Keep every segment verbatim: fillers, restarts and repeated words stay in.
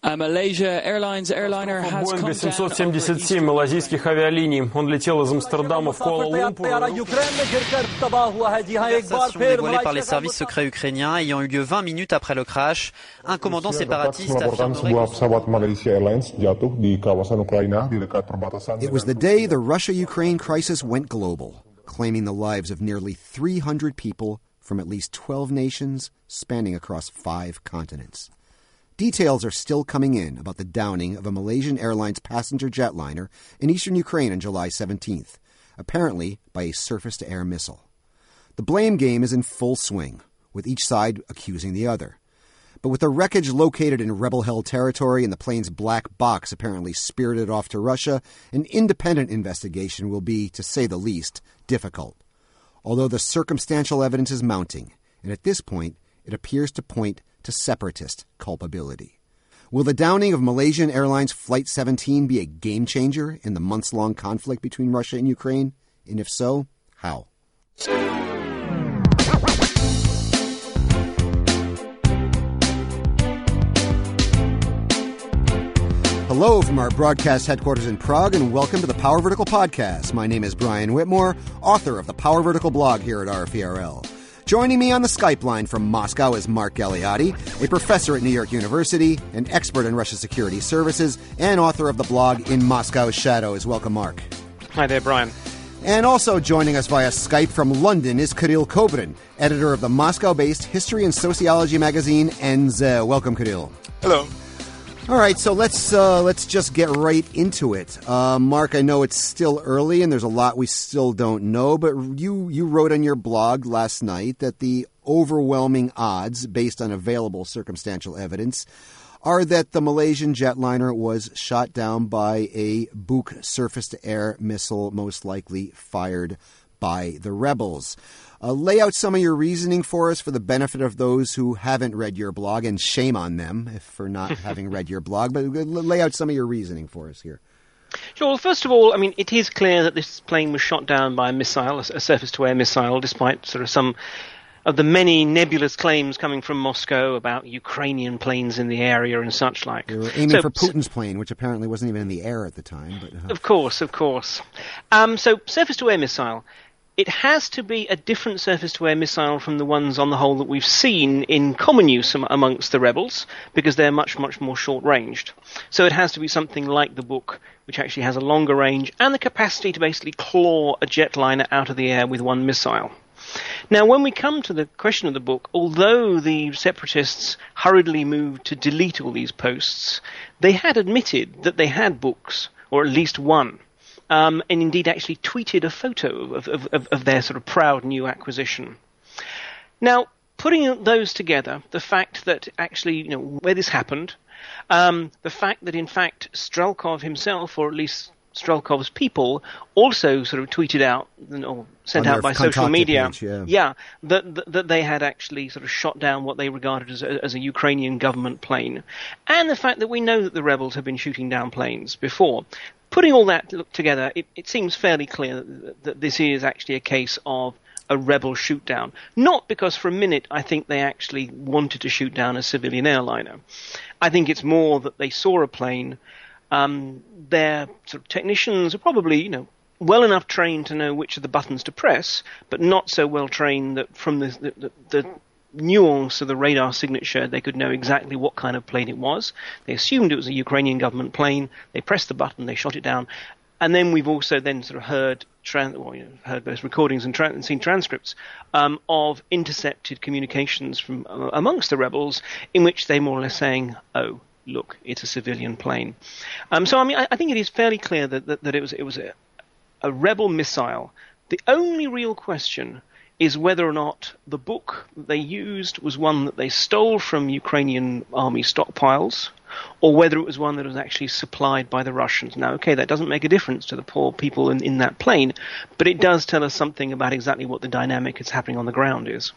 Malaysia Airlines airliner has come Боинга семьсот семьдесят семь малазийских авиалиний. Он летел из Амстердама в Куала-Лумпур. Conversation dévoilée par les services secrets ukrainiens ayant eu lieu vingt minutes après le crash. Un commandant séparatiste affirmerait It was the day the Russia-Ukraine crisis went global, claiming the lives of nearly three hundred people from at least twelve nations spanning across five continents. Details are still coming in about the downing of a Malaysian Airlines passenger jetliner in eastern Ukraine on July seventeenth, apparently by a surface-to-air missile. The blame game is in full swing, with each side accusing the other. But with the wreckage located in rebel-held territory and the plane's black box apparently spirited off to Russia, an independent investigation will be, to say the least, difficult. Although the circumstantial evidence is mounting, and at this point, it appears to point to separatist culpability. Will the downing of Malaysian Airlines Flight seventeen be a game-changer in the months-long conflict between Russia and Ukraine? And if so, how? Hello from our broadcast headquarters in Prague, and welcome to the Power Vertical Podcast. My name is Brian Whitmore, author of the Power Vertical blog here at R F E R L. Joining me on the Skype line from Moscow is Mark Galeotti, a professor at New York University, an expert in Russian security services, and author of the blog In Moscow's Shadows. Welcome, Mark. Hi there, Brian. And also joining us via Skype from London is Kirill Kobrin, editor of the Moscow-based history and sociology magazine N Z. Welcome, Kirill. Hello. All right, so let's uh, let's just get right into it. Uh, Mark, I know it's still early and there's a lot we still don't know, but you, you wrote on your blog last night that the overwhelming odds, based on available circumstantial evidence, are that the Malaysian jetliner was shot down by a Buk surface-to-air missile, most likely fired by the rebels. Uh, lay out some of your reasoning for us for the benefit of those who haven't read your blog, and shame on them if for not having read your blog, but lay out some of your reasoning for us here. Sure. Well, first of all, I mean, it is clear that this plane was shot down by a missile, a surface-to-air missile, despite sort of some of the many nebulous claims coming from Moscow about Ukrainian planes in the area and such like. They were aiming so, for Putin's plane, which apparently wasn't even in the air at the time. But, uh... Of course, of course. Um, so, surface-to-air missile. It has to be a different surface-to-air missile from the ones on the whole that we've seen in common use am- amongst the rebels, because they're much, much more short-ranged. So it has to be something like the Buk, which actually has a longer range and the capacity to basically claw a jetliner out of the air with one missile. Now, when we come to the question of the Buk, although the separatists hurriedly moved to delete all these posts, they had admitted that they had Buks, or at least one. Um, and indeed actually tweeted a photo of, of, of, of their sort of proud new acquisition. Now, putting those together, the fact that actually, you know, where this happened, um, the fact that in fact Strelkov himself, or at least Strelkov's people, also sort of tweeted out, or sent out by social media, page, yeah, yeah that, that that they had actually sort of shot down what they regarded as a, as a Ukrainian government plane, and the fact that we know that the rebels have been shooting down planes before. Putting all that together, it, it seems fairly clear that, that this is actually a case of a rebel shoot down. Not because for a minute I think they actually wanted to shoot down a civilian airliner. I think it's more that they saw a plane. Um, their sort of technicians are probably, you know, well enough trained to know which of the buttons to press, but not so well trained that from the, the, the, the nuance of the radar signature, they could know exactly what kind of plane it was. They assumed it was a Ukrainian government plane. They pressed the button, they shot it down. And then we've also then sort of heard, tran- well, you know, heard those recordings and, tra- and seen transcripts um, of intercepted communications from uh, amongst the rebels, in which they more or less saying, oh, look, it's a civilian plane. Um, so, I mean, I, I think it is fairly clear that, that, that it was, it was a, a rebel missile. The only real question is whether or not the Buk they used was one that they stole from Ukrainian army stockpiles, or whether it was one that was actually supplied by the Russians. Now, okay, that doesn't make a difference to the poor people in, in that plane, but it does tell us something about exactly what the dynamic that's happening on the ground is.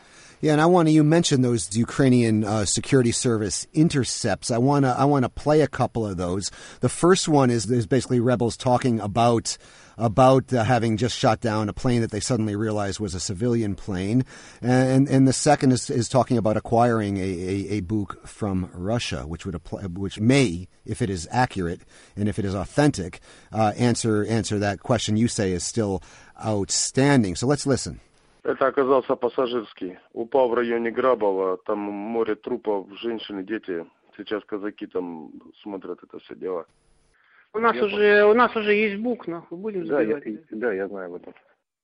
Yeah, and I want to, you mentioned those Ukrainian uh, security service intercepts. I want to I want to play a couple of those. The first one is, is basically rebels talking about about uh, having just shot down a plane that they suddenly realized was a civilian plane. And and the second is, is talking about acquiring a, a, a Buk from Russia, which would apply, which may, if it is accurate and if it is authentic, uh, answer answer that question you say is still outstanding. So let's listen. Это оказался пассажирский. Упал в районе Грабова, там море трупов, женщины, дети. Сейчас казаки там смотрят это все дело. У нас уже, у нас уже есть Бук, нахуй, будем забивать. Да, я знаю об этом.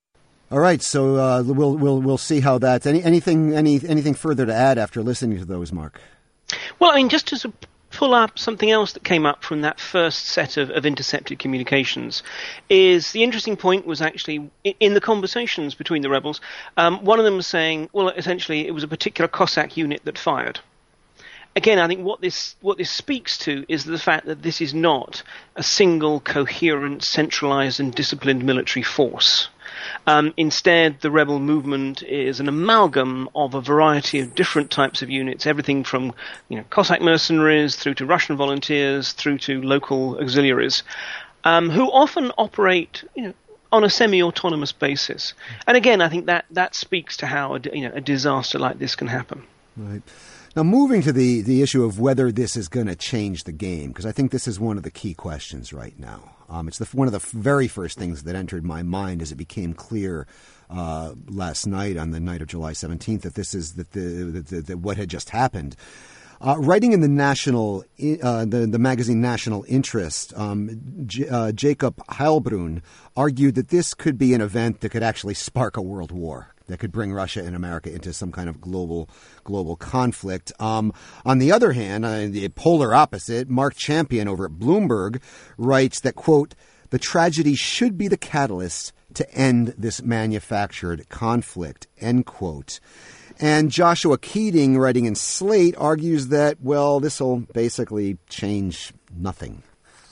All right, so uh, we'll we'll we'll see how that. Any anything any anything further to add after listening to those, Mark? Well, I mean, just to pull up something else that came up from that first set of, of intercepted communications is the interesting point was actually in, in the conversations between the rebels. Um, one of them was saying, well, essentially, it was a particular Cossack unit that fired. Again, I think what this what this speaks to is the fact that this is not a single, coherent, centralized, and disciplined military force. Um, instead, the rebel movement is an amalgam of a variety of different types of units, everything from you know, Cossack mercenaries through to Russian volunteers through to local auxiliaries, um, who often operate you know, on a semi-autonomous basis. And again, I think that, that speaks to how a, you know, a disaster like this can happen. Right. Now, moving to the, the issue of whether this is going to change the game, because I think this is one of the key questions right now. Um, it's the, one of the very first things that entered my mind as it became clear uh, last night, on the night of July seventeenth, that this is that the, the, the, the what had just happened. Uh, writing in the national, uh, the, the magazine National Interest, um, J- uh, Jacob Heilbrunn argued that this could be an event that could actually spark a world war, that could bring Russia and America into some kind of global global conflict. Um, on the other hand, uh, the polar opposite, Mark Champion over at Bloomberg writes that, quote, the tragedy should be the catalyst to end this manufactured conflict, end quote. And Joshua Keating, writing in Slate, argues that, well, this will basically change nothing.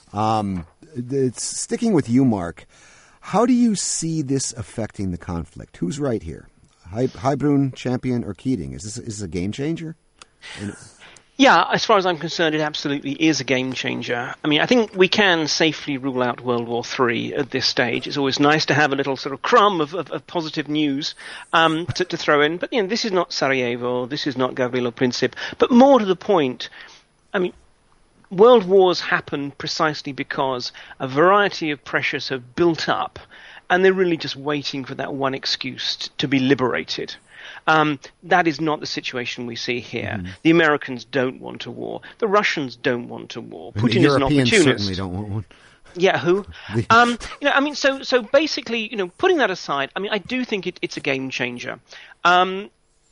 Um, it's sticking with you, Mark. How do you see this affecting the conflict? Who's right here? Heilbrunn, Champion, or Keating? Is this, is this a game changer? Yeah, as far as I'm concerned, it absolutely is a game changer. I mean, I think we can safely rule out World War Three at this stage. It's always nice to have a little sort of crumb of, of, of positive news um, to, to throw in. But, you know, this is not Sarajevo. This is not Gavrilo Princip. But more to the point, I mean, world wars happen precisely because a variety of pressures have built up, and they're really just waiting for that one excuse t- to be liberated. Um, that is not the situation we see here. Mm. The Americans don't want a war. The Russians don't want a war. And Putin the is an Europeans opportunist. Certainly don't want one. Yeah, who? um, you know, I mean, so so basically, you know, putting that aside, I mean, I do think it, it's a game changer. Um,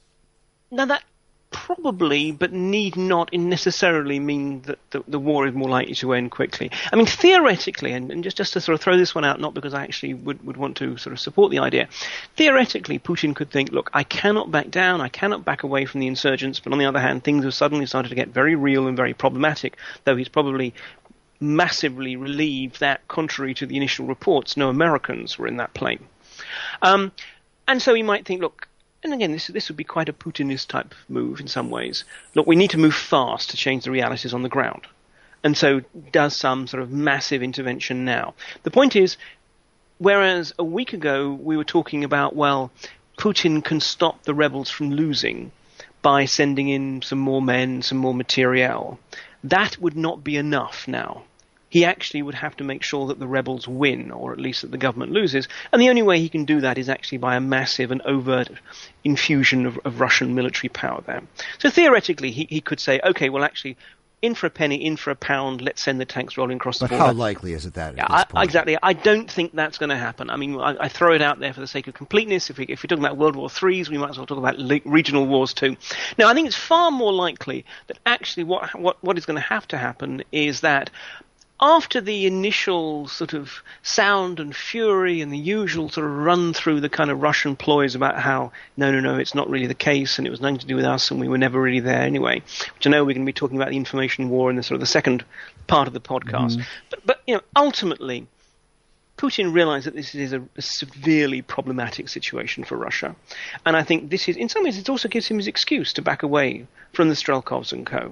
now that probably, but need not necessarily mean that the, the war is more likely to end quickly. I mean, theoretically, and, and just, just to sort of throw this one out, not because I actually would, would want to sort of support the idea, theoretically, Putin could think, look, I cannot back down, I cannot back away from the insurgents, but on the other hand, things have suddenly started to get very real and very problematic, though he's probably massively relieved that, contrary to the initial reports, no Americans were in that plane. Um, and so he might think, look, and again, this this would be quite a Putinist type move in some ways. Look, we need to move fast to change the realities on the ground. And so does some sort of massive intervention now. The point is, whereas a week ago we were talking about, well, Putin can stop the rebels from losing by sending in some more men, some more materiel, that would not be enough now. He actually would have to make sure that the rebels win, or at least that the government loses. And the only way he can do that is actually by a massive and overt infusion of, of Russian military power there. So theoretically, he, he could say, okay, well, actually, in for a penny, in for a pound, let's send the tanks rolling across the but border. But how likely is it that at yeah, this point? I, exactly. I don't think that's going to happen. I mean, I, I throw it out there for the sake of completeness. If, we, if we're talking about World War Threes, we might as well talk about le- regional wars too. Now, I think it's far more likely that actually what what, what is going to have to happen is that after the initial sort of sound and fury and the usual sort of run through the kind of Russian ploys about how, no, no, no, it's not really the case and it was nothing to do with us and we were never really there anyway, which I know we're going to be talking about the information war in the sort of the second part of the podcast. Mm-hmm. But, but, you know, ultimately, Putin realized that this is a, a severely problematic situation for Russia. And I think this is, in some ways, it also gives him his excuse to back away from the Strelkovs and co.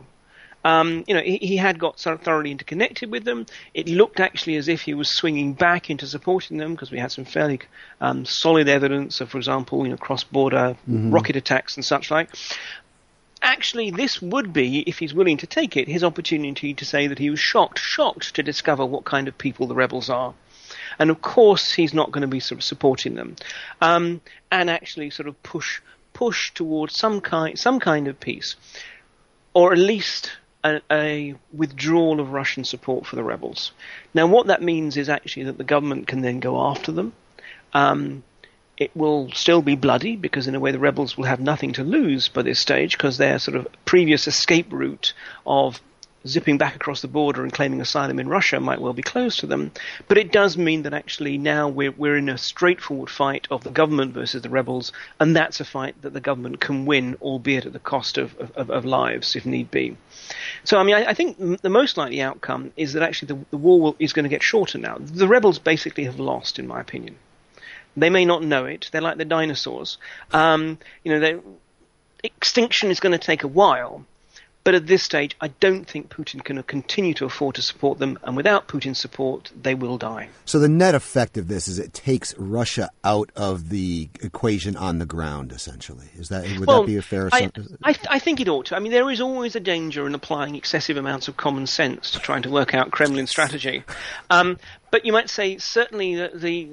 Um, you know, he, he had got sort of thoroughly interconnected with them. It looked actually as if he was swinging back into supporting them because we had some fairly um, solid evidence of, for example, you know, cross-border mm-hmm. rocket attacks and such like. Actually, this would be, if he's willing to take it, his opportunity to say that he was shocked, shocked to discover what kind of people the rebels are. And of course, he's not going to be sort of supporting them, um, and actually sort of push push towards some kind some kind of peace, or at least a, a withdrawal of Russian support for the rebels. Now, what that means is actually that the government can then go after them. Um, it will still be bloody because, in a way, the rebels will have nothing to lose by this stage because their sort of previous escape route of zipping back across the border and claiming asylum in Russia might well be closed to them. But it does mean that actually now we're, we're in a straightforward fight of the government versus the rebels, and that's a fight that the government can win, albeit at the cost of, of, of lives, if need be. So, I mean, I, I think the most likely outcome is that actually the, the war will, is going to get shorter now. The rebels basically have lost, in my opinion. They may not know it. They're like the dinosaurs. Um, you know, they, extinction is going to take a while. But at this stage, I don't think Putin can continue to afford to support them, and without Putin's support, they will die. So the net effect of this is it takes Russia out of the equation on the ground, essentially. Is that would well, that be a fair I, assumption? I, I think it ought to. I mean, there is always a danger in applying excessive amounts of common sense to trying to work out Kremlin strategy. Um, but you might say certainly the, the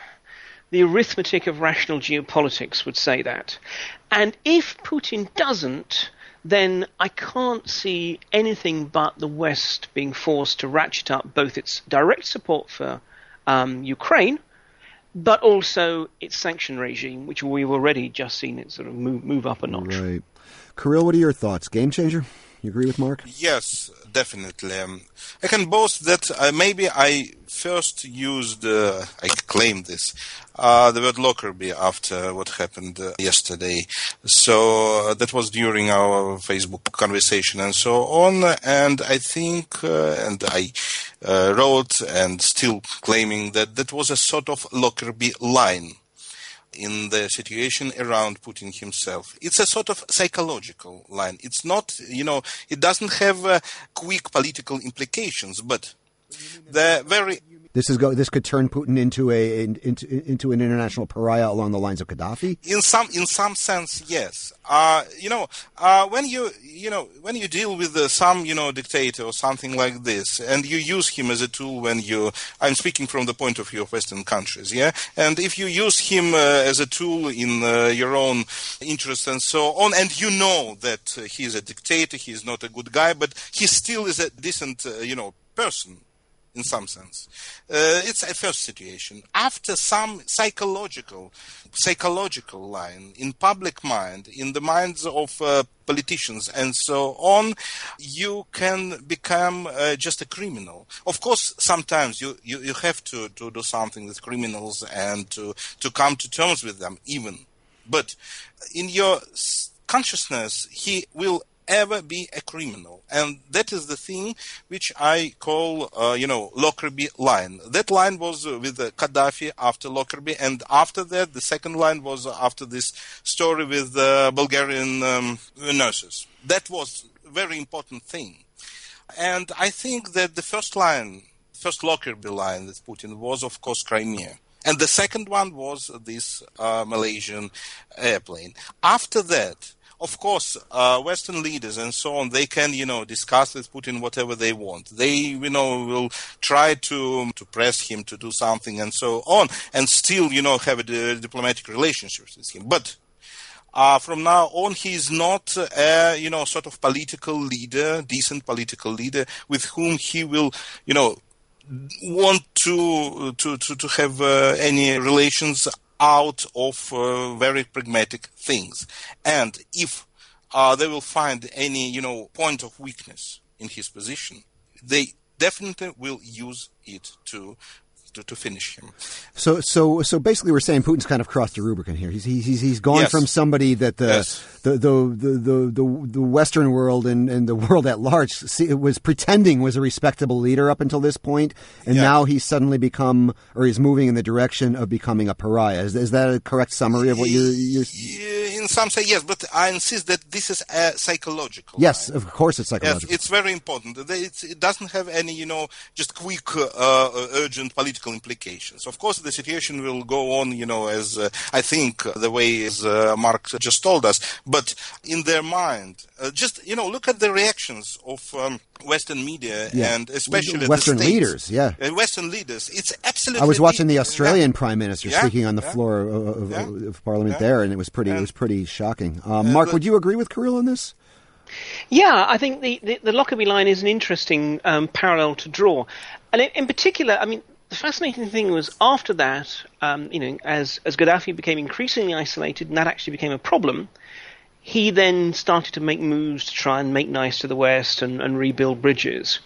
the arithmetic of rational geopolitics would say that. And if Putin doesn't, then I can't see anything but the West being forced to ratchet up both its direct support for um, Ukraine, but also its sanction regime, which we've already just seen it sort of move, move up a notch. Right. Kirill, what are your thoughts? Game changer? You agree with Mark? Yes, definitely. Um, I can boast that uh, maybe I first used, uh, I claim this, uh, the word Lockerbie after what happened uh, yesterday. So uh, that was during our Facebook conversation and so on. And I think, uh, and I uh, wrote and still claiming that that was a sort of Lockerbie line in the situation around Putin himself. It's a sort of psychological line. It's not, you know, it doesn't have uh, quick political implications, but the very... This is go. This could turn Putin into a into into an international pariah along the lines of Gaddafi. In some in some sense, yes. Uh, you know, uh, when you you know when you deal with uh, some you know dictator or something like this, and you use him as a tool when you. I'm speaking from the point of view of Western countries, yeah. And if you use him uh, as a tool in uh, your own interests and so on, and you know that uh, he's a dictator, he's not a good guy, but he still is a decent uh, you know person. In some sense, uh, it's a first situation. After some psychological, psychological line in public mind, in the minds of uh, politicians and so on, you can become uh, just a criminal. Of course, sometimes you, you, you have to, to do something with criminals and to, to come to terms with them even. But in your consciousness, he will ever be a criminal. And that is the thing which I call, uh, you know, Lockerbie line. That line was uh, with uh, Gaddafi after Lockerbie, and after that, the second line was uh, after this story with the uh, Bulgarian um, nurses. That was a very important thing. And I think that the first line, first Lockerbie line that Putin was, of course, Crimea. And the second one was this uh, Malaysian airplane. After that, of course, uh, Western leaders and so on, they can, you know, discuss with Putin whatever they want. They, you know, will try to to press him to do something and so on, and still, you know, have a d- diplomatic relationship with him. But uh, from now on, he is not, a, you know, sort of political leader, decent political leader, with whom he will, you know, want to to to, to have uh, any relations out of uh, very pragmatic things. And if uh, they will find any, you know, point of weakness in his position, they definitely will use it to to, to finish him. So, so, so basically, we're saying Putin's kind of crossed the Rubicon here. He's he's he's gone yes. from somebody that the, yes. the, the, the the the the Western world and, and the world at large see, was pretending was a respectable leader up until this point, and yeah. now he's suddenly become, or he's moving in the direction of becoming a pariah. Is, is that a correct summary of what you're? you're... In some say yes, but I insist that this is uh, psychological. Yes, of course it's psychological. Yes, it's very important. It's, it doesn't have any, you know, just quick, uh, urgent political implications. Of course, the situation will go on, you know, as uh, I think the way as uh, Mark just told us. But in their mind, uh, just, you know, look at the reactions of um, Western media yeah. and especially Western the States. leaders. Yeah, uh, Western leaders. It's absolutely. I was watching the Australian yeah. Prime Minister yeah. speaking on the yeah. floor of, of, yeah. of Parliament yeah. there, and it was pretty. And, it was pretty shocking. Um, Mark, the, would you agree with Kirill on this? Yeah, I think the, the, the Lockerbie line is an interesting um, parallel to draw. And in, in particular, I mean, the fascinating thing was after that, um, you know, as, as Gaddafi became increasingly isolated and that actually became a problem, he then started to make moves to try and make nice to the West and, and rebuild bridges.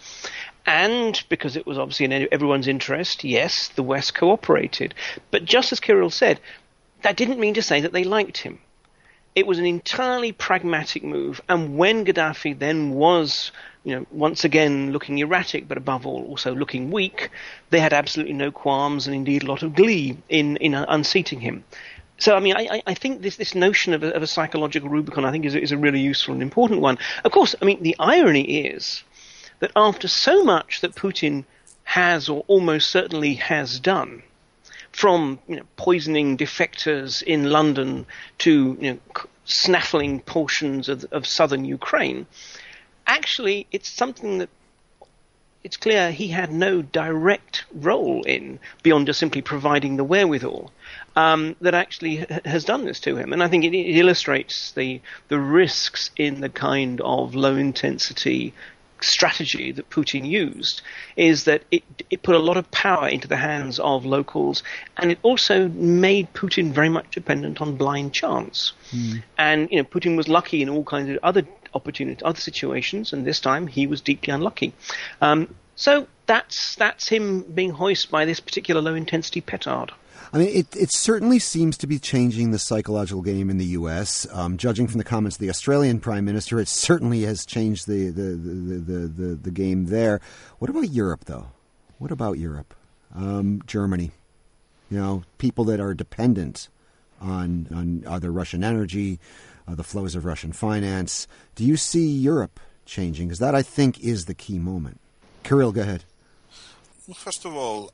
And because it was obviously in everyone's interest, yes, the West cooperated. But just as Kirill said, that didn't mean to say that they liked him. It was an entirely pragmatic move, and when Gaddafi then was, you know, once again looking erratic, but above all also looking weak, they had absolutely no qualms and indeed a lot of glee in, in unseating him. So, I mean, I, I think this, this notion of a, of a psychological Rubicon, I think, is, is a really useful and important one. Of course, I mean, the irony is that after so much that Putin has or almost certainly has done, from, you know, poisoning defectors in London to, you know, snaffling portions of, of southern Ukraine, actually it's something that it's clear he had no direct role in beyond just simply providing the wherewithal um, that actually ha- has done this to him. And I think it, it illustrates the the risks in the kind of low-intensity strategy that Putin used, is that it it put a lot of power into the hands of locals, and it also made Putin very much dependent on blind chance. Mm. And, you know, Putin was lucky in all kinds of other opportunities, other situations, and this time he was deeply unlucky. Um, so that's that's him being hoisted by this particular low-intensity petard. I mean, it, it certainly seems to be changing the psychological game in the U S. Um, judging from the comments of the Australian Prime Minister, it certainly has changed the, the, the, the, the, the game there. What about Europe, though? What about Europe? Um, Germany, you know, people that are dependent on, on either Russian energy, uh, the flows of Russian finance. Do you see Europe changing? Because that, I think, is the key moment. Kirill, go ahead. First of all,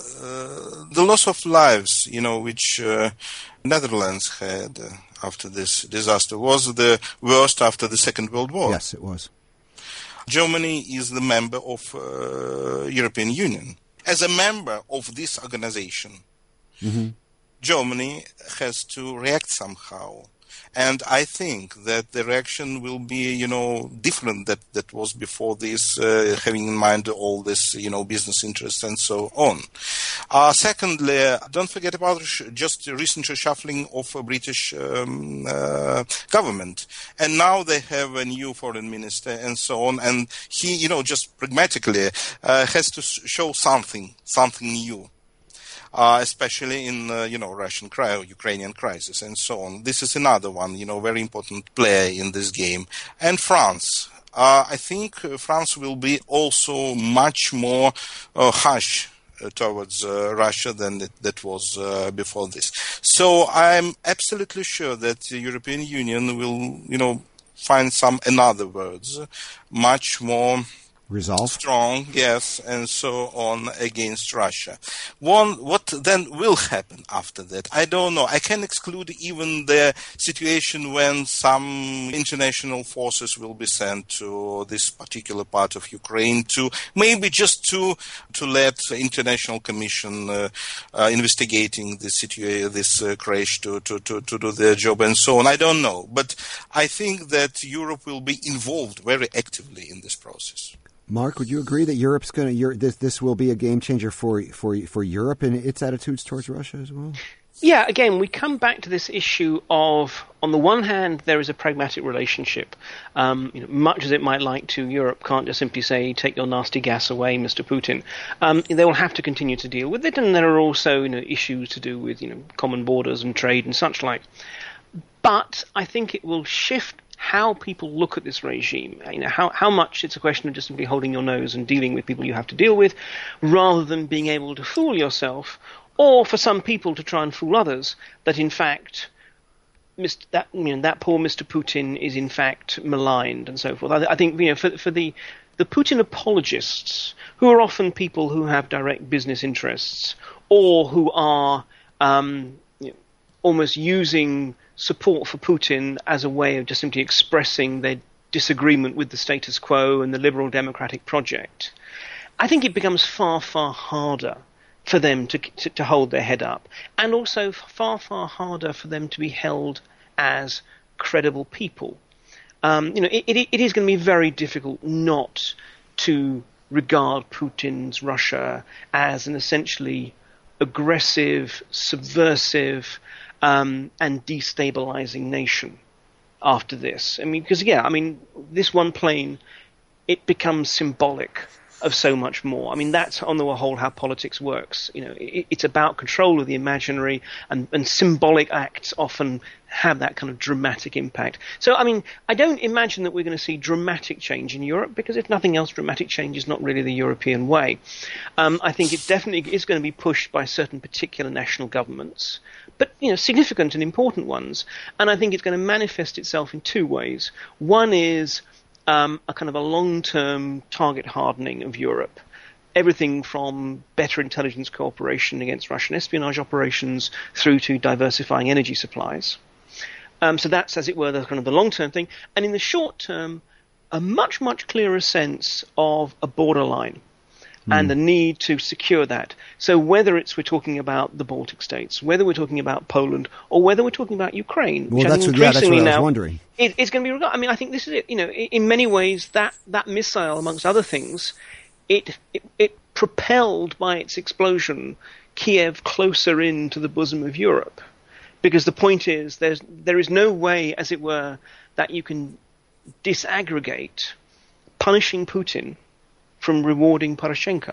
uh, the loss of lives, you know, which uh, Netherlands had uh, after this disaster was the worst after the Second World War. Yes, it was. Germany is the member of uh, European Union. As a member of this organization, mm-hmm. Germany has to react somehow. And I think that the reaction will be, you know, different that, that was before this, uh, having in mind all this, you know, business interests and so on. Uh, secondly, don't forget about just the recent reshuffling of a British um, uh, government. And now they have a new foreign minister and so on. And he, you know, just pragmatically uh, has to show something, something new. Uh, especially in, uh, you know, Russian cri- Ukrainian crisis and so on. This is another one, you know, very important player in this game. And France. Uh, I think uh, France will be also much more uh, harsh uh, towards uh, Russia than it, that was uh, before this. So I'm absolutely sure that the European Union will, you know, find some, in other words, much more resolve, strong, yes, and so on against Russia. One, what then will happen after that? I don't know. I can exclude even the situation when some international forces will be sent to this particular part of Ukraine to maybe just to to let the International Commission uh, uh, investigating this situation, this uh, crash to, to, to, to do their job and so on. I don't know. But I think that Europe will be involved very actively in this process. Mark, would you agree that Europe's going to this this will be a game changer for for for Europe and its attitudes towards Russia as well? Yeah, again, we come back to this issue of, on the one hand, there is a pragmatic relationship. Um, you know, much as it might like to, Europe can't just simply say, take your nasty gas away, Mister Putin. Um, they will have to continue to deal with it, and there are also, you know, issues to do with, you know, common borders and trade and such like. But I think it will shift how people look at this regime. You know, how, how much it's a question of just simply holding your nose and dealing with people you have to deal with, rather than being able to fool yourself, or for some people to try and fool others, that in fact Mister that you know that poor Mister Putin is in fact maligned and so forth. I, I think you know for for the the Putin apologists, who are often people who have direct business interests or who are um, you know, almost using support for Putin as a way of just simply expressing their disagreement with the status quo and the liberal democratic project, I think it becomes far far harder for them to, to to hold their head up, and also far, far harder for them to be held as credible people. Um, you know, it, it, it is going to be very difficult not to regard Putin's Russia as an essentially aggressive, subversive, um, and destabilizing nation after this. I mean, because, yeah, I mean, this one plane, it becomes symbolic of so much more. I mean, that's on the whole how politics works. You know, it, it's about control of the imaginary, and, and symbolic acts often have that kind of dramatic impact. So, I mean, I don't imagine that we're going to see dramatic change in Europe, because if nothing else, dramatic change is not really the European way. Um, I think it definitely is going to be pushed by certain particular national governments, but, you know, significant and important ones. And I think it's going to manifest itself in two ways. One is Um, a kind of a long-term target hardening of Europe. Everything from better intelligence cooperation against Russian espionage operations through to diversifying energy supplies. Um, so that's, as it were, the kind of the long-term thing. And in the short term, a much, much clearer sense of a borderline mm. and the need to secure that. So whether it's we're talking about the Baltic states, whether we're talking about Poland, or whether we're talking about Ukraine, well, which that's I think what, yeah, that's what I was now, wondering. It, it's going to be regarded. I mean, I think this is it. You know, in, in many ways, that that missile, amongst other things, it, it it propelled by its explosion Kiev closer into the bosom of Europe, because the point is, there's there is no way, as it were, that you can disaggregate punishing Putin from rewarding Poroshenko,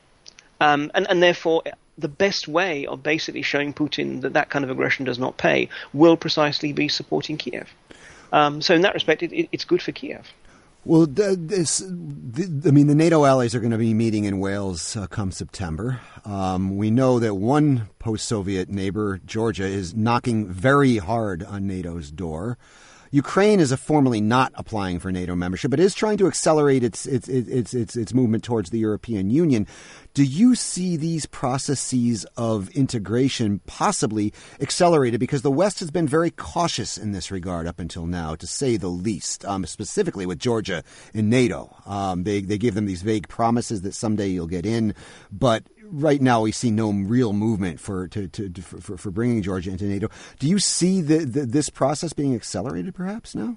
um, and and therefore the best way of basically showing Putin that that kind of aggression does not pay will precisely be supporting Kiev. Um, so in that respect, it, it, it's good for Kiev. Well, this, I mean, the NATO allies are going to be meeting in Wales uh, come September. Um, we know that one post-Soviet neighbor, Georgia, is knocking very hard on NATO's door. Ukraine is a formally not applying for NATO membership, but is trying to accelerate its its its its its movement towards the European Union. Do you see these processes of integration possibly accelerated? Because the West has been very cautious in this regard up until now, to say the least, um, specifically with Georgia in NATO. Um, they, they give them these vague promises that someday you'll get in, but right now we see no real movement for to, to, to for, for bringing Georgia into NATO. Do you see the, the, this process being accelerated perhaps now?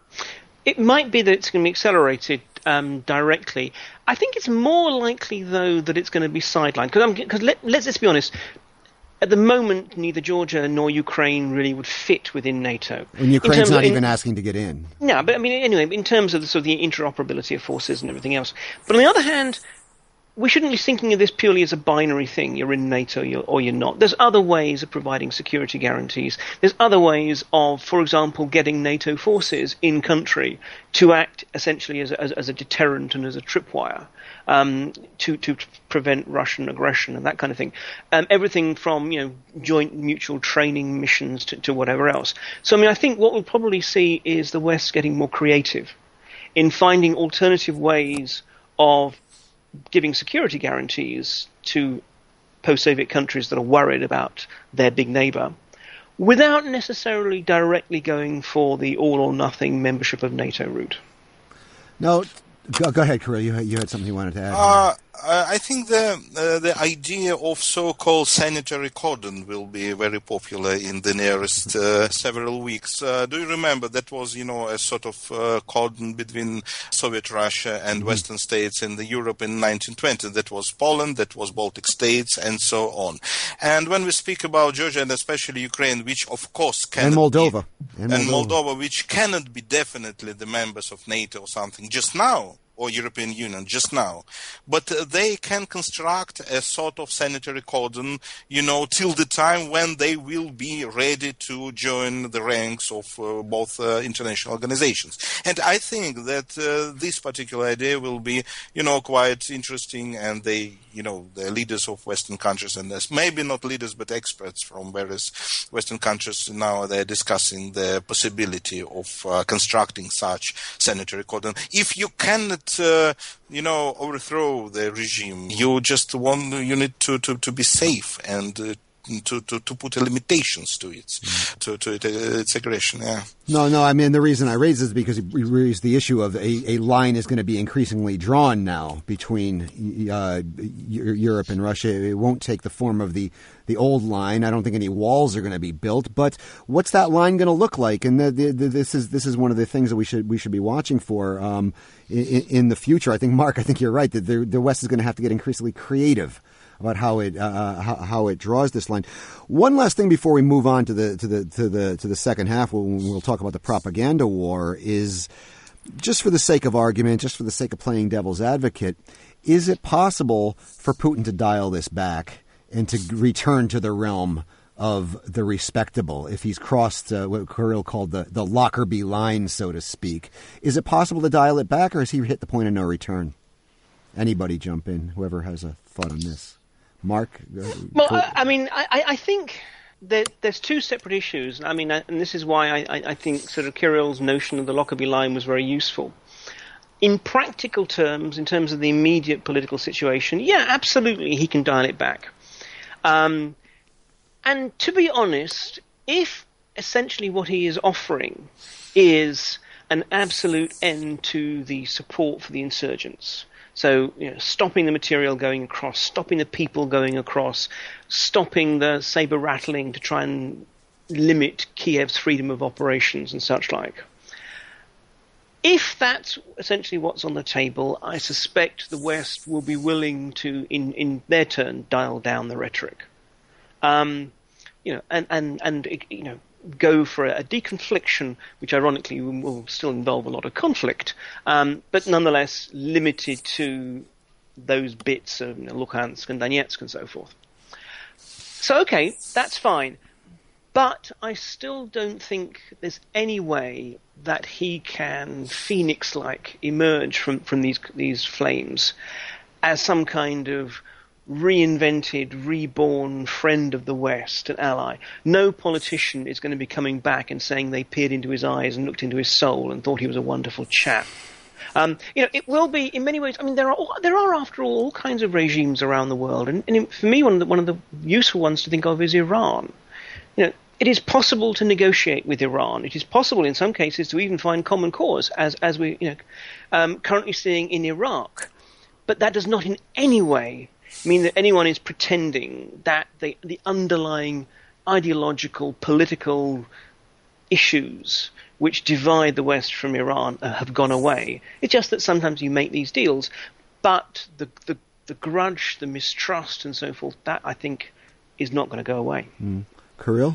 It might be that it's going to be accelerated um, directly. I think it's more likely, though, that it's going to be sidelined. Because let, let's, let's be honest, at the moment, neither Georgia nor Ukraine really would fit within NATO. And Ukraine's not of, in, even asking to get in. No, but I mean, anyway, in terms of the, sort of the interoperability of forces and everything else. But on the other hand, we shouldn't be thinking of this purely as a binary thing. You're in NATO you're, or you're not. There's other ways of providing security guarantees. There's other ways of, for example, getting NATO forces in country to act essentially as a, as, as a deterrent and as a tripwire um, to, to prevent Russian aggression and that kind of thing. Um, everything from, you know, joint mutual training missions to, to whatever else. So, I mean, I think what we'll probably see is the West getting more creative in finding alternative ways of giving security guarantees to post-Soviet countries that are worried about their big neighbor, without necessarily directly going for the all-or-nothing membership of NATO route. No, go, go ahead, Kirill. You, you had something you wanted to add. Uh, I think the uh, the idea of so-called sanitary cordon will be very popular in the nearest uh, several weeks. Uh, do you remember that was, you know, a sort of uh, cordon between Soviet Russia and mm-hmm. Western states in the Europe in nineteen twenty? That was Poland, that was Baltic states, and so on. And when we speak about Georgia and especially Ukraine, which of course cannot and Moldova be, and, and Moldova. Moldova, which cannot be definitely the members of NATO or something just now, or European Union just now, but uh, they can construct a sort of sanitary cordon, you know, till the time when they will be ready to join the ranks of uh, both uh, international organizations. And I think that uh, this particular idea will be, you know, quite interesting, and they, you know, the leaders of Western countries, and there's maybe not leaders, but experts from various Western countries now, they're discussing the possibility of uh, constructing such sanitary cordon. If you cannot Uh, you know, overthrow the regime, you just want, you need to, to, to be safe and uh, to, to, to put limitations to it, mm. to, to it, uh, its aggression, yeah. No, no, I mean, the reason I raise this is because we raised the issue of a, a line is going to be increasingly drawn now between uh, Europe and Russia. It won't take the form of the, the old line. I don't think any walls are going to be built, but what's that line going to look like? And the, the, the, this is this is one of the things that we should we should be watching for um, in, in the future. I think, Mark, I think you're right that the, the West is going to have to get increasingly creative about how it uh, how, how it draws this line. One last thing before we move on to the to the to the to the second half, when we'll talk about the propaganda war, is just for the sake of argument, just for the sake of playing devil's advocate, is it possible for Putin to dial this back and to return to the realm of the respectable, if he's crossed uh, what Kirill called the, the Lockerbie line, so to speak? Is it possible to dial it back, or has he hit the point of no return? Anybody jump in, whoever has a thought on this. Mark? Uh, well, I, I mean, I, I think that there's two separate issues. I mean, and this is why I, I think sort of Kirill's notion of the Lockerbie line was very useful. In practical terms, in terms of the immediate political situation, yeah, absolutely, he can dial it back. Um, and to be honest, if essentially what he is offering is an absolute end to the support for the insurgents, so, you know, stopping the material going across, stopping the people going across, stopping the saber rattling to try and limit Kiev's freedom of operations and such like. If that's essentially what's on the table, I suspect the West will be willing to, in, in their turn, dial down the rhetoric. Um, you know, and, and, and, you know, go for a deconfliction, which ironically will still involve a lot of conflict, um, but nonetheless limited to those bits of, you know, Luhansk and Donetsk and so forth. So, okay, that's fine. But I still don't think there's any way that he can phoenix-like emerge from, from these these flames as some kind of reinvented, reborn friend of the West, an ally. No politician is going to be coming back and saying they peered into his eyes and looked into his soul and thought he was a wonderful chap. Um, you know, it will be in many ways. I mean, there are all, there are after all all kinds of regimes around the world, and, and for me, one of the one of the useful ones to think of is Iran. You know, it is possible to negotiate with Iran. It is possible, in some cases, to even find common cause, as as we you know um, currently seeing in Iraq. But that does not in any way mean that anyone is pretending that the, the underlying ideological, political issues which divide the West from Iran uh, have gone away. It's just that sometimes you make these deals, but the, the, the grudge, the mistrust and so forth, that I think is not going to go away. Mm. Kirill?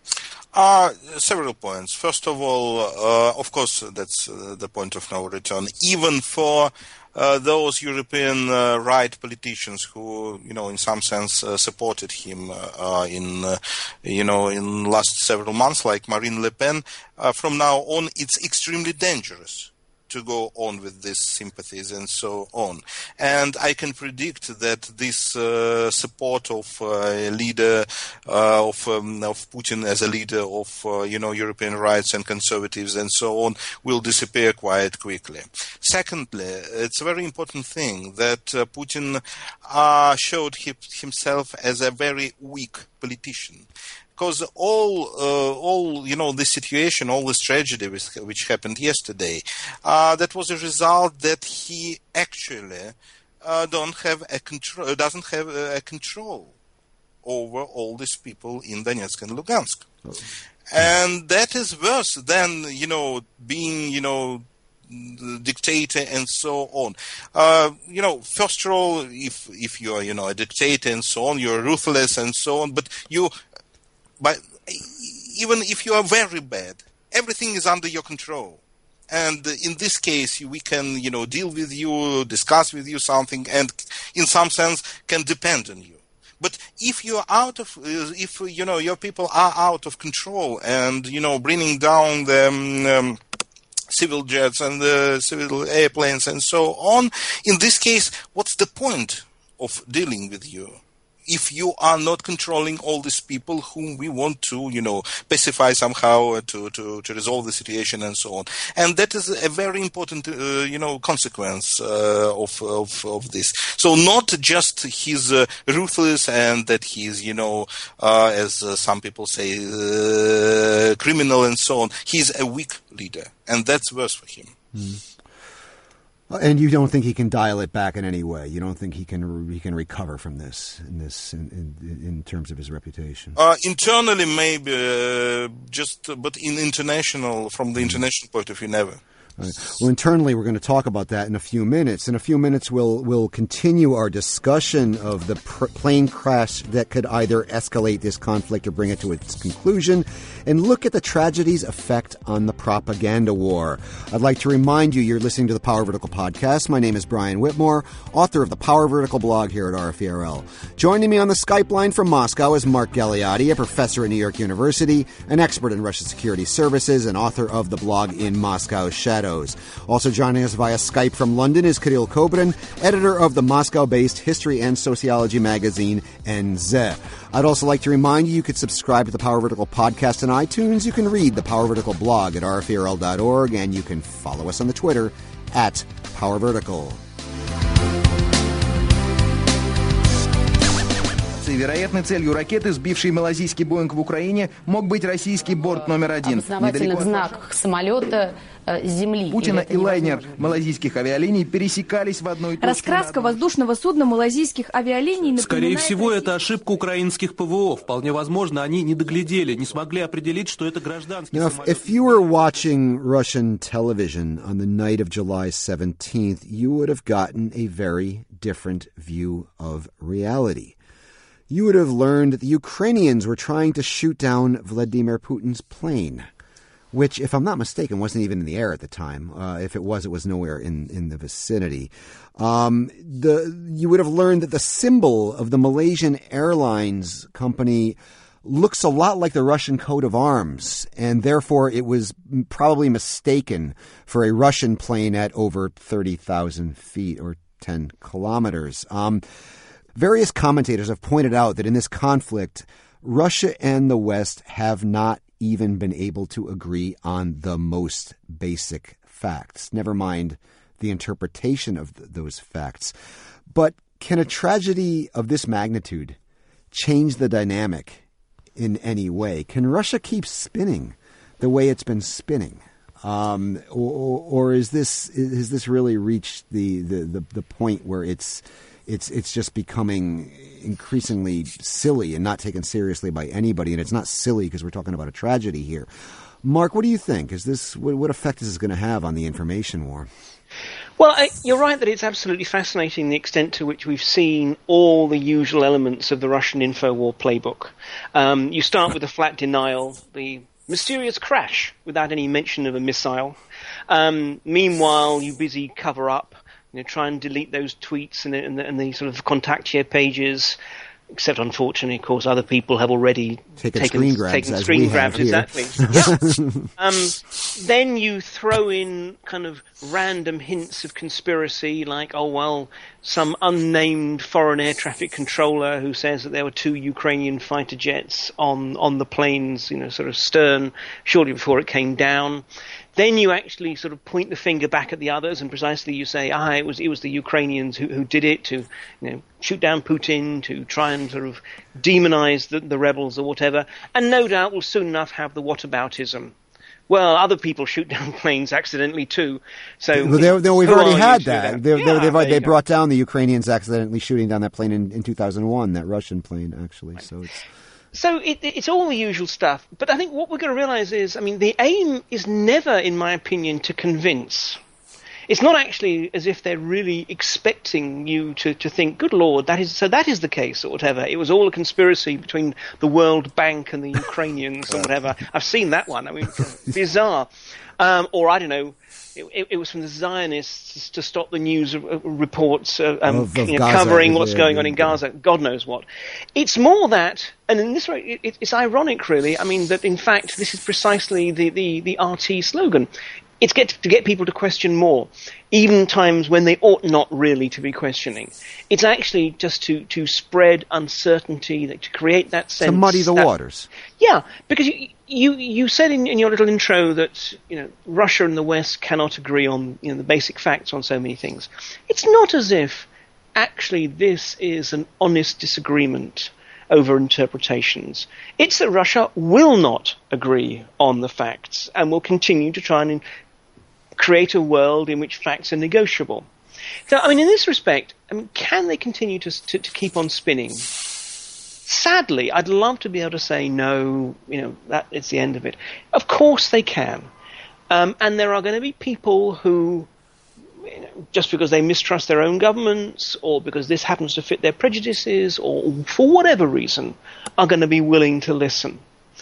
Uh, several points. First of all, uh, of course, that's uh, the point of no return. Even for uh, those European uh, right politicians who, you know, in some sense uh, supported him uh, in, uh, you know, in last several months, like Marine Le Pen, uh, from now on, it's extremely dangerous to go on with these sympathies and so on. And I can predict that this uh, support of uh, a leader uh, of um, of Putin as a leader of uh, you know European rights and conservatives and so on will disappear quite quickly. Secondly, it's a very important thing that uh, Putin uh, showed hip, himself as a very weak politician. Because all, uh, all, you know, this situation, all this tragedy which, which happened yesterday, uh, that was a result that he actually uh, don't have a control, doesn't have a control over all these people in Donetsk and Lugansk. Oh. And that is worse than, you know, being, you know, the dictator and so on. Uh, you know, first of all, if if you are, you know, a dictator and so on, you're ruthless and so on, but you, but even if you are very bad, everything is under your control. And in this case, we can, you know, deal with you, discuss with you something, and in some sense can depend on you. But if you're out of, if, you know, your people are out of control and, you know, bringing down the um, civil jets and the civil airplanes and so on, in this case, what's the point of dealing with you? If you are not controlling all these people whom we want to, you know, pacify somehow to, to, to resolve the situation and so on. And that is a very important, uh, you know, consequence uh, of, of of this. So not just he's uh, ruthless and that he's, you know, uh, as uh, some people say, uh, criminal and so on. He's a weak leader, and that's worse for him. Mm. And you don't think he can dial it back in any way? You don't think he can he can recover from this in this in, in, in terms of his reputation? Uh, internally, maybe, uh, just uh, but in international, from the international point of view, never. Right. Well, internally, we're going to talk about that in a few minutes. In a few minutes, we'll we'll continue our discussion of the pr- plane crash that could either escalate this conflict or bring it to its conclusion, and look at the tragedy's effect on the propaganda war. I'd like to remind you, you're listening to the Power Vertical podcast. My name is Brian Whitmore, author of the Power Vertical blog here at R F E R L. Joining me on the Skype line from Moscow is Mark Galeotti, a professor at New York University, an expert in Russian security services, and author of the blog In Moscow's Shadows. Also joining us via Skype from London is Kirill Kobrin, editor of the Moscow-based history and sociology magazine N Z. I'd also like to remind you you could subscribe to the Power Vertical podcast on iTunes. You can read the Power Vertical blog at r f e r l dot org, and you can follow us on the Twitter at Power Vertical. Вероятной целью ракеты, сбившей малазийский Боинг в Украине, мог быть российский борт номер один. Опознавательных знаках самолета земли. Путина и лайнер малазийских авиалиний пересекались в одной точке. Раскраска воздушного судна малазийских авиалиний напоминает... Скорее всего, это ошибка украинских ПВО. Вполне возможно, они не доглядели, не смогли определить, что это гражданский now, самолет. If you were watching Russian television on the night of July seventeenth, you would have gotten a very different view of reality. You would have learned that the Ukrainians were trying to shoot down Vladimir Putin's plane, which, if I'm not mistaken, wasn't even in the air at the time. Uh, if it was, it was nowhere in, in the vicinity. Um, the you would have learned that the symbol of the Malaysian Airlines company looks a lot like the Russian coat of arms, and therefore it was probably mistaken for a Russian plane at over thirty thousand feet or ten kilometers. Um, Various commentators have pointed out that in this conflict, Russia and the West have not even been able to agree on the most basic facts, never mind the interpretation of th- those facts. But can a tragedy of this magnitude change the dynamic in any way? Can Russia keep spinning the way it's been spinning? Um, or, or is this has this really reached the, the, the, the point where it's It's it's just becoming increasingly silly and not taken seriously by anybody, and it's not silly because we're talking about a tragedy here. Mark, what do you think? Is this what, what effect is this going to have on the information war? Well, I, you're right that it's absolutely fascinating the extent to which we've seen all the usual elements of the Russian info-war playbook. Um, you start with the flat denial, the mysterious crash without any mention of a missile. Um, meanwhile, you busy cover up. You know, try and delete those tweets and the, and, the, and the sort of contact share pages, except unfortunately, of course, other people have already taken, taken screen grabs. Taken as screen we grabs, have exactly. Yeah. um, then you throw in kind of random hints of conspiracy, like, oh well, some unnamed foreign air traffic controller who says that there were two Ukrainian fighter jets on on the plane's, you know, sort of stern shortly before it came down. Then you actually sort of point the finger back at the others, and precisely you say, ah, it was it was the Ukrainians who, who did it to, you know, shoot down Putin, to try and sort of demonize the, the rebels or whatever, and no doubt will soon enough have the whataboutism Well, other people shoot down planes accidentally too. So well, they, they, we've already had that. They, yeah, they, they, they brought go. down the Ukrainians accidentally shooting down that plane in, in two thousand one, that Russian plane, actually. Right. So it's so it, it's all the usual stuff. But I think what we're going to realize is, I mean, the aim is never, in my opinion, to convince. It's not actually as if they're really expecting you to, to think, good Lord, that is so that is the case or whatever. It was all a conspiracy between the World Bank and the Ukrainians or whatever. I've seen that one. I mean, bizarre. Um, or, I don't know, it, it was from the Zionists to stop the news reports uh, um, of, of you know, Gaza, covering what's yeah, going yeah, on in yeah. Gaza. God knows what. It's more that, and in this way, it, it's ironic, really. I mean, that in fact, this is precisely the, the, the R T slogan. It's get to get people to question more, even times when they ought not really to be questioning. It's actually just to, to spread uncertainty, to create that sense. To muddy the that, waters. Yeah, because you you, you said in, in your little intro that you know Russia and the West cannot agree on you know the basic facts on so many things. It's not as if actually this is an honest disagreement over interpretations. It's that Russia will not agree on the facts and will continue to try and create a world in which facts are negotiable. So, I mean, in this respect, I mean, can they continue to, to, to keep on spinning? Sadly, I'd love to be able to say, no, you know, that it's the end of it. Of course they can. Um, and there are going to be people who, you know, just because they mistrust their own governments or because this happens to fit their prejudices or for whatever reason, are going to be willing to listen.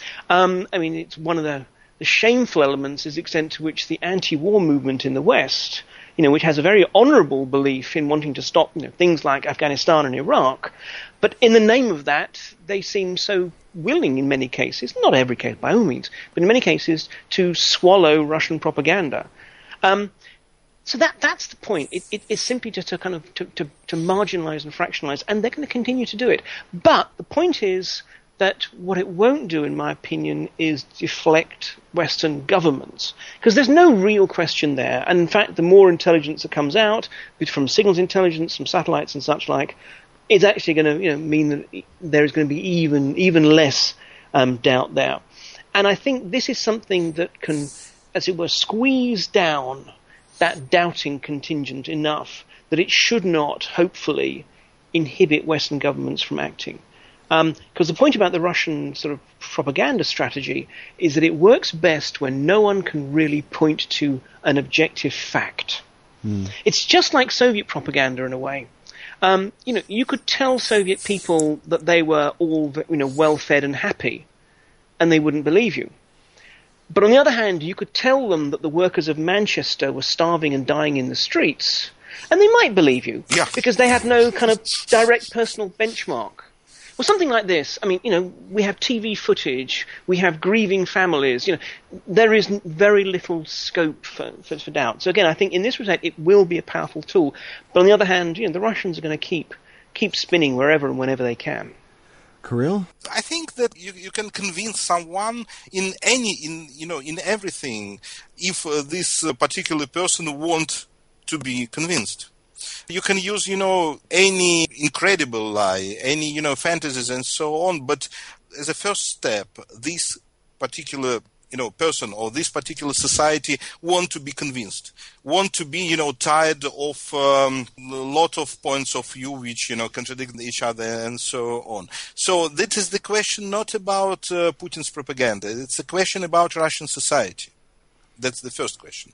Um, I mean, it's one of the The shameful elements is the extent to which the anti-war movement in the West, you know, which has a very honourable belief in wanting to stop, you know, things like Afghanistan and Iraq, but in the name of that, they seem so willing in many cases, not every case by all means, but in many cases, to swallow Russian propaganda. Um, so that that's the point. It, it, it's simply just to kind of to, to, to marginalise and fractionalise, and they're going to continue to do it. But the point is that what it won't do, in my opinion, is deflect Western governments. Because there's no real question there. And in fact, the more intelligence that comes out, from signals intelligence, from satellites and such like, it's actually going to you know, mean that there is going to be even even less um, doubt there. And I think this is something that can, as it were, squeeze down that doubting contingent enough that it should not, hopefully, inhibit Western governments from acting. Because um, the point about the Russian sort of propaganda strategy is that it works best when no one can really point to an objective fact. Mm. It's just like Soviet propaganda in a way. Um, you know, you could tell Soviet people that they were all, you know, well-fed and happy, and they wouldn't believe you. But on the other hand, you could tell them that the workers of Manchester were starving and dying in the streets, and they might believe you, yeah. because they have no kind of direct personal benchmark. Well, something like this, I mean, you know, we have T V footage, we have grieving families, you know, there is very little scope for, for, for doubt. So again, I think in this respect, it will be a powerful tool. But on the other hand, you know, the Russians are going to keep keep spinning wherever and whenever they can. Kirill? I think that you, you can convince someone in any, in you know, in everything, if uh, this uh, particular person wants to be convinced. You can use, you know, any incredible lie, any, you know, fantasies and so on, but as a first step, this particular, you know, person or this particular society want to be convinced, want to be, you know, tired of um, a lot of points of view which, you know, contradict each other and so on. So that is the question not about uh, Putin's propaganda. It's a question about Russian society. That's the first question.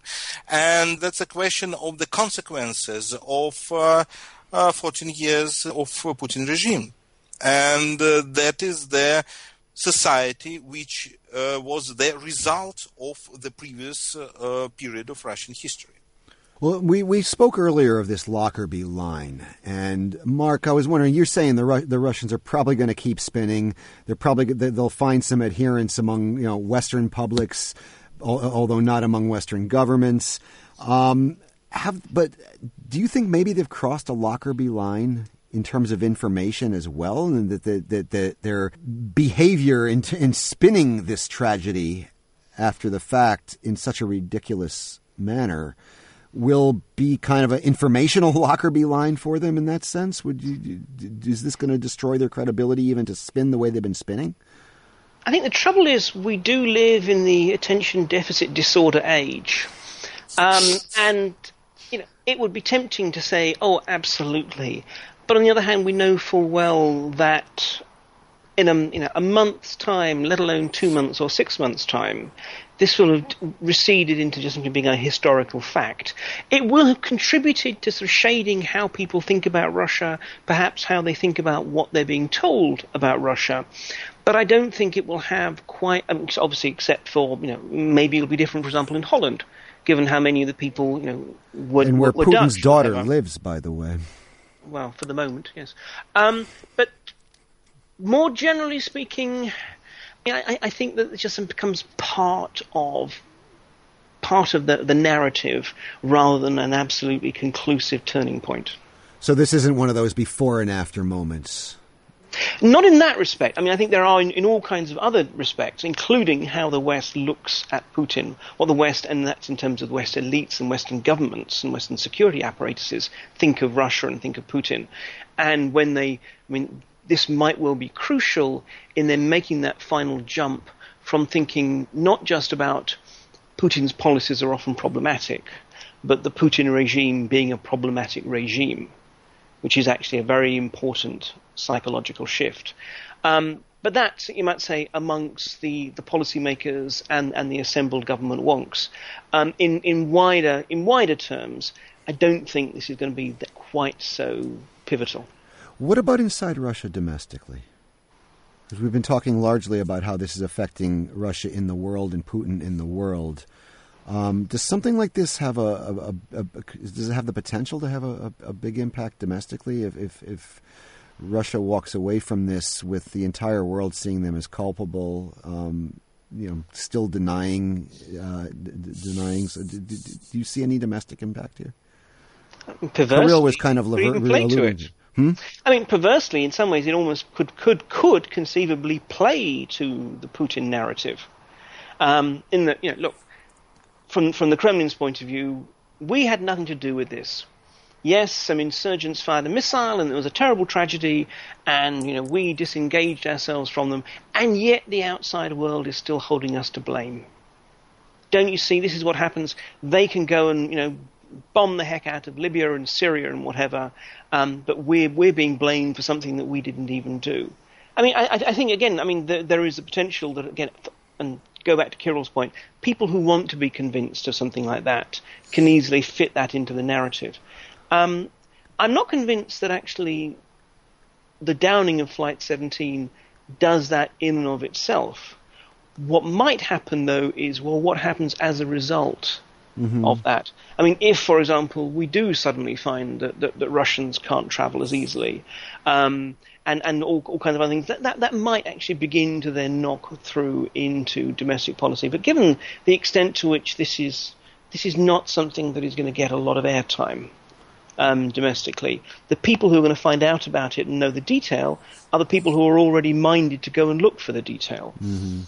And that's a question of the consequences of uh, uh, fourteen years of uh, Putin regime. And uh, that is the society which uh, was the result of the previous uh, period of Russian history. Well, we, we spoke earlier of this Lockerbie line. And, Mark, I was wondering, you're saying the Ru- the Russians are probably going to keep spinning. They're probably they'll find some adherents among, you know, Western publics, although not among Western governments. Um, have, but do you think maybe they've crossed a Lockerbie line in terms of information as well, and that the, that the, their behavior in, in spinning this tragedy after the fact in such a ridiculous manner will be kind of an informational Lockerbie line for them in that sense? Would you, is this going to destroy their credibility even to spin the way they've been spinning? I think the trouble is we do live in the attention deficit disorder age. Um, and, you know, it would be tempting to say, oh, absolutely. But on the other hand, we know full well that in a, you know, a month's time, let alone two months or six months' time, this will have receded into just simply being a historical fact. It will have contributed to sort of shading how people think about Russia, perhaps how they think about what they're being told about Russia. But I don't think it will have quite, I mean, obviously, except for, you know, maybe it'll be different, for example, in Holland, given how many of the people, you know, were, and where were Putin's Dutch, daughter whatever. lives, by the way. Well, for the moment, yes. Um, but more generally speaking, I, I think that it just becomes part of part of the, the narrative rather than an absolutely conclusive turning point. So this isn't one of those before and after moments? Not in that respect. I mean, I think there are in, in all kinds of other respects, including how the West looks at Putin, what the West, and that's in terms of the West elites and Western governments and Western security apparatuses, think of Russia and think of Putin. And when they, I mean, this might well be crucial in them making that final jump from thinking not just about Putin's policies are often problematic, but the Putin regime being a problematic regime, which is actually a very important psychological shift. Um, but that, you might say, amongst the, the policymakers and, and the assembled government wonks. Um, in, in wider in wider terms, I don't think this is going to be quite so pivotal. What about inside Russia domestically? Because we've been talking largely about how this is affecting Russia in the world and Putin in the world. Um, does something like this have a, a, a, a does it have the potential to have a, a, a big impact domestically if, if if Russia walks away from this with the entire world seeing them as culpable, um, you know, still denying uh, d- denying? So do, do, do you see any domestic impact here? Perversely, Kirill was kind of could even play to it. Hmm? I mean, perversely, in some ways, it almost could could could conceivably play to the Putin narrative. Um, in that, you know, look. From from the Kremlin's point of view, we had nothing to do with this. Yes, some insurgents fired a missile and it was a terrible tragedy and, you know, we disengaged ourselves from them, and yet the outside world is still holding us to blame. Don't you see, this is what happens. They can go and, you know, bomb the heck out of Libya and Syria and whatever, um, but we're, we're being blamed for something that we didn't even do. I mean, I, I think, again, I mean, there, there is a potential that, again, and go back to Kirill's point, people who want to be convinced of something like that can easily fit that into the narrative. Um, I'm not convinced that actually the downing of Flight seventeen does that in and of itself. What might happen, though, is, well, what happens as a result mm-hmm. of that? I mean, if, for example, we do suddenly find that, that, that Russians can't travel as easily, um, and, and all, all kinds of other things, that, that, that might actually begin to then knock through into domestic policy. But given the extent to which this is this is not something that is going to get a lot of airtime um, domestically, the people who are going to find out about it and know the detail are the people who are already minded to go and look for the detail. Mm-hmm.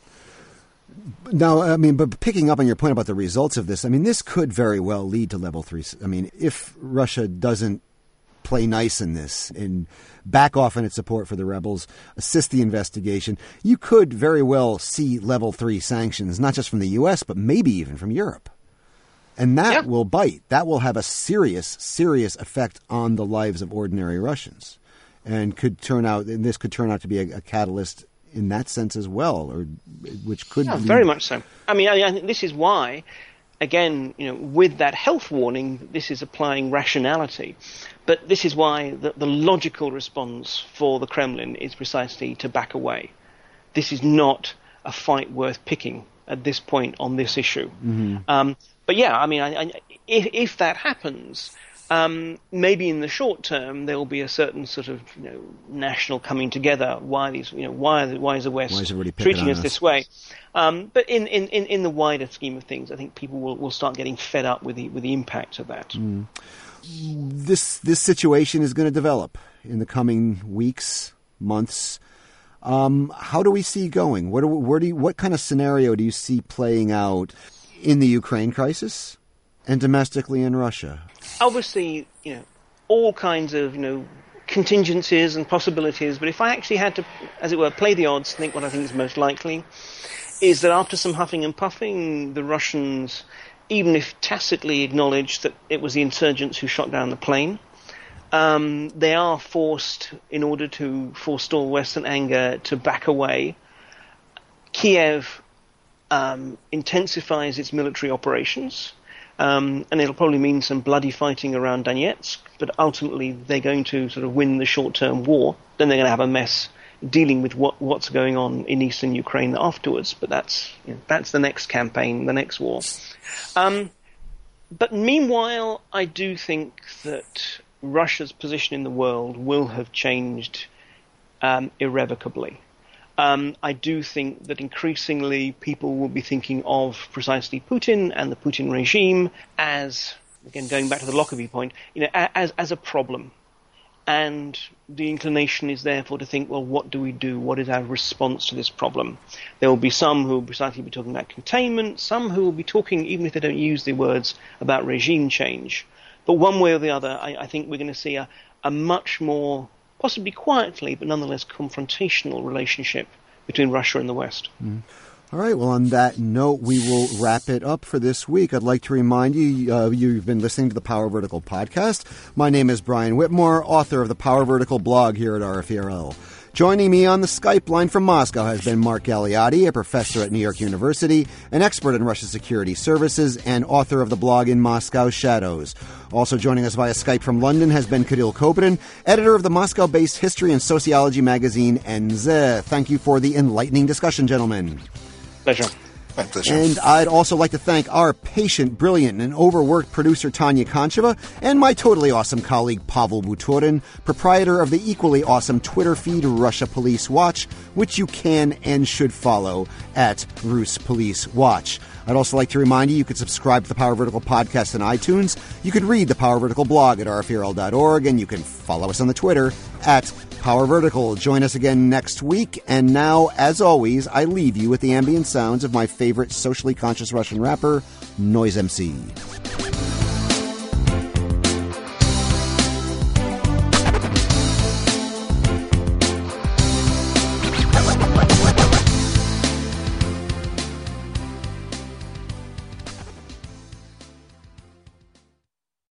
Now, I mean, but picking up on your point about the results of this, I mean, this could very well lead to level three. I mean, if Russia doesn't play nice in this and back off on its support for the rebels, assist the investigation, you could very well see level three sanctions, not just from the U S, but maybe even from Europe. And that yeah. will bite. That will have a serious, serious effect on the lives of ordinary Russians, and could turn out, and this could turn out to be a, a catalyst in that sense as well, or which could yeah, lead... very much so. I mean, I, I think this is why, again, you know, with that health warning, this is applying rationality. But this is why the, the logical response for the Kremlin is precisely to back away. This is not a fight worth picking at this point on this issue. Mm-hmm. Um, but yeah, I mean, I, I, if, if that happens, um, maybe in the short term there will be a certain sort of, you know, national coming together. Why these, you know, why why is the West is treating us, us this way? Um, but in, in, in, in the wider scheme of things, I think people will, will start getting fed up with the with the impact of that. Mm. This this situation is going to develop in the coming weeks, months. Um, how do we see going? What do, where do you, what kind of scenario do you see playing out in the Ukraine crisis and domestically in Russia? Obviously, you know, all kinds of, you know, contingencies and possibilities, but if I actually had to, as it were, play the odds, think what I think is most likely, is that after some huffing and puffing, the Russians, even if tacitly acknowledged that it was the insurgents who shot down the plane, um, they are forced, in order to forestall Western anger, to back away. Kiev um, intensifies its military operations, um, and it'll probably mean some bloody fighting around Donetsk, but ultimately they're going to sort of win the short-term war. Then they're going to have a mess dealing with what, what's going on in eastern Ukraine afterwards, but that's you know, that's the next campaign, the next war. Um, but meanwhile, I do think that Russia's position in the world will have changed um, irrevocably. Um, I do think that increasingly people will be thinking of precisely Putin and the Putin regime as, again, going back to the Lockerbie point, you know, as as a problem. And the inclination is therefore to think, well, what do we do? What is our response to this problem? There will be some who will precisely be talking about containment, some who will be talking, even if they don't use the words, about regime change. But one way or the other, I, I think we're going to see a, a much more, possibly quietly, but nonetheless confrontational relationship between Russia and the West. Mm. All right. Well, on that note, we will wrap it up for this week. I'd like to remind you, uh, you've been listening to the Power Vertical podcast. My name is Brian Whitmore, author of the Power Vertical blog here at R F E R L. Joining me on the Skype line from Moscow has been Mark Galeotti, a professor at New York University, an expert in Russian security services, and author of the blog In Moscow Shadows. Also joining us via Skype from London has been Kirill Kobrin, editor of the Moscow-based history and sociology magazine N Z. Thank you for the enlightening discussion, gentlemen. Pleasure. My pleasure. And I'd also like to thank our patient, brilliant, and overworked producer Tanya Koncheva and my totally awesome colleague Pavel Butorin, proprietor of the equally awesome Twitter feed Russia Police Watch, which you can and should follow at Rus Police Watch. I'd also like to remind you you could subscribe to the Power Vertical podcast on iTunes. You could read the Power Vertical blog at R F E R L dot org, and you can follow us on the Twitter at Power Vertical. Join us again next week. And now, as always, I leave you with the ambient sounds of my favorite socially conscious Russian rapper, Noise M C.